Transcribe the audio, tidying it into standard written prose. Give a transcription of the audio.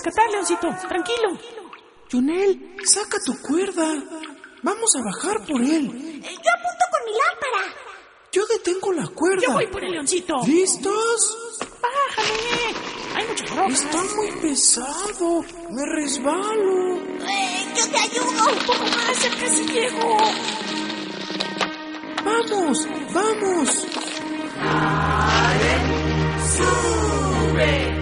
rescatar, Leoncito. Tranquilo. Yonel, saca tu cuerda. Vamos a bajar por él. Yo apunto con mi lámpara. Yo detengo la cuerda. Yo voy por el Leoncito. ¿Listos? Bájame. Hay muchas rocas. Está muy pesado. Me resbalo. Yo te ayudo. Un poco más, ya casi llego. ¡Vamos! ¡Vamos! ¡Sube!